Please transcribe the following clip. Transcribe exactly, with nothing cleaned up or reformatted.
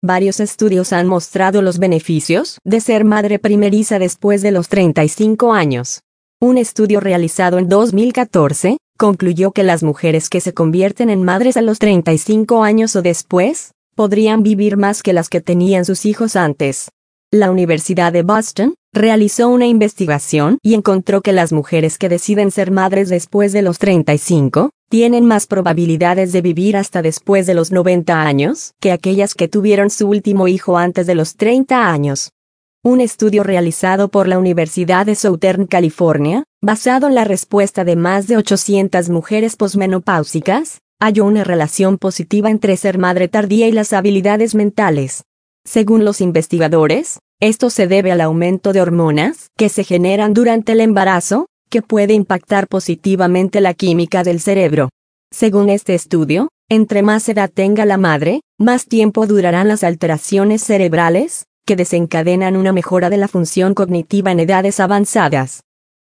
Varios estudios han mostrado los beneficios de ser madre primeriza después de los treinta y cinco años. Un estudio realizado en dos mil catorce concluyó que las mujeres que se convierten en madres a los treinta y cinco años o después, podrían vivir más que las que tenían sus hijos antes. La Universidad de Boston realizó una investigación y encontró que las mujeres que deciden ser madres después de los treinta y cinco, tienen más probabilidades de vivir hasta después de los noventa años que aquellas que tuvieron su último hijo antes de los treinta años. Un estudio realizado por la Universidad de Southern California, basado en la respuesta de más de ochocientas mujeres posmenopáusicas, halló una relación positiva entre ser madre tardía y las habilidades mentales. Según los investigadores, esto se debe al aumento de hormonas que se generan durante el embarazo, que puede impactar positivamente la química del cerebro. Según este estudio, entre más edad tenga la madre, más tiempo durarán las alteraciones cerebrales, que desencadenan una mejora de la función cognitiva en edades avanzadas.